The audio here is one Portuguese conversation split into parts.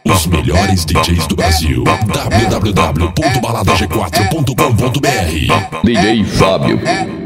Os melhores DJs do Brasil. www.baladag4.com.br. DJ Fábio.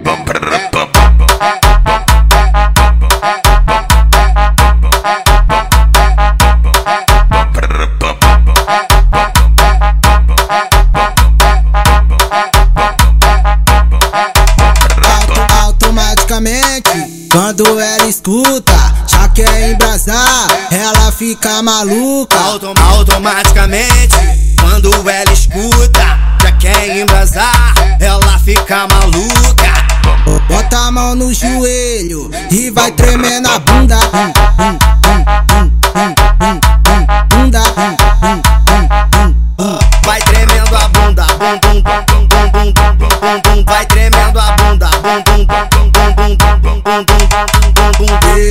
Automaticamente, quando ela escuta, já quer embrasar, ela fica maluca. Automaticamente, quando ela escuta, já quer embrasar, ela fica maluca. Bota a mão no joelho e vai tremendo a bunda. Bunda. Vai tremendo a bunda, bum bum bum bum bum bum bum bum. Vai tremendo a bunda, bum bum bum bum bum bum bum bum bum.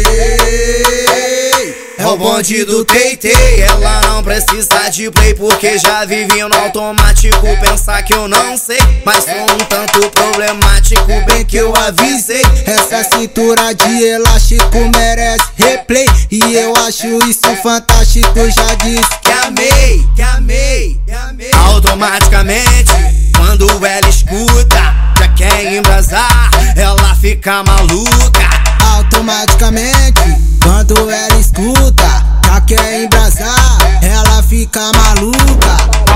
É o bonde do Teitei, ela não precisa de play porque já vivi no automático. Pensar que eu não sei, mas sou um tanto problemático, bem que eu avisei. Essa cintura de elástico merece replay, e eu acho isso fantástico, já disse que amei, que amei, que amei. Automaticamente, quando ela escuta, já quer embrasar, ela fica maluca. Automaticamente, quando ela escuta, já quer embrasar, ela fica maluca.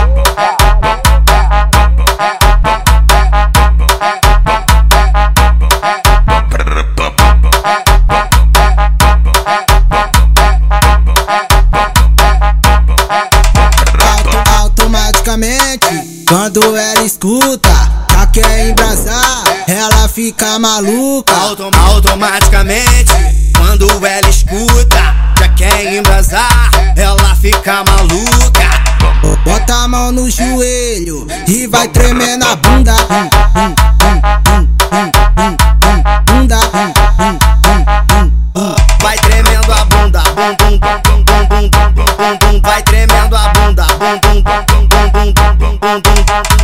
Automaticamente, quando ela escuta, já quer embrasar, ela fica maluca. Automaticamente, quando ela escuta, já quer embrasar, ela fica maluca. Bota a mão no joelho e vai tremendo a bunda. Bunda. Vai tremendo a bunda, bum bum bum bum bum bum bum bum. Vai tremendo a bunda, bum bum bum bum bum bum bum bum bum.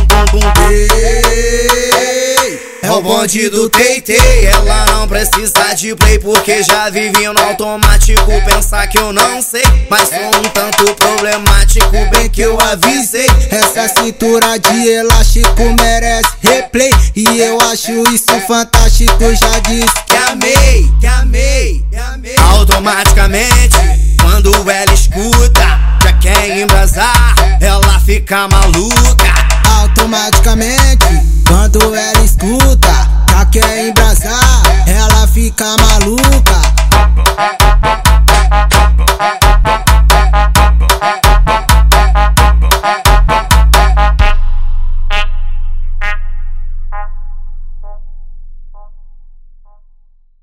É o bonde do Teitei, ela não precisa de play porque já vivi no automático. Pensar que eu não sei, mas sou um tanto problemático, bem que eu avisei. Essa cintura de elástico merece replay, e eu acho isso fantástico, já disse que amei, que amei, que amei. Automaticamente, quando ela escuta, já quer embrasar, ela fica maluca. Automaticamente, quando ela escuta, já quer embrasar, ela fica maluca.